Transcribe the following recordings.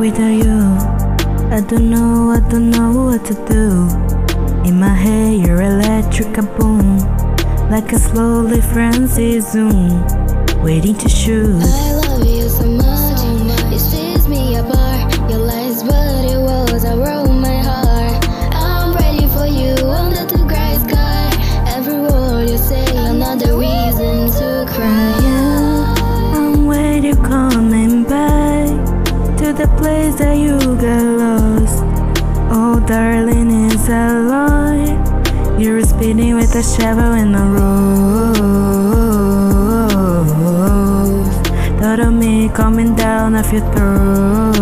Without you, I don't know what to do. In my head, you're electric, a boom, like a slowly frenzy zoom, waiting to shoot. I love you so much, it tears me apart. Your lies, but it was, I wrote my heart. I'm ready for you under the gray sky. Every word you say, another reason to cry. I'm waiting, coming back to the place that you got lost. Oh darling, it's a lie. You're speeding with a shovel in a rose. Thought of me coming down off your throat.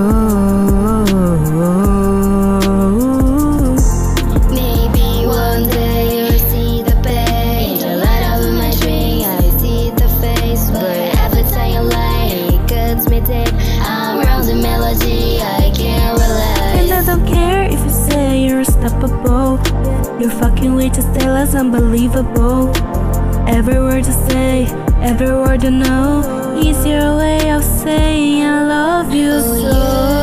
Maybe one day you'll see the page. The light of my dream, I see the face. But every time you lie, it cuts me deep. I'm around the melody, I can't relax. And I don't care if you say you're unstoppable. Your fucking way to stay less unbelievable. Every word you say, every word you know, is your way of saying I love you so.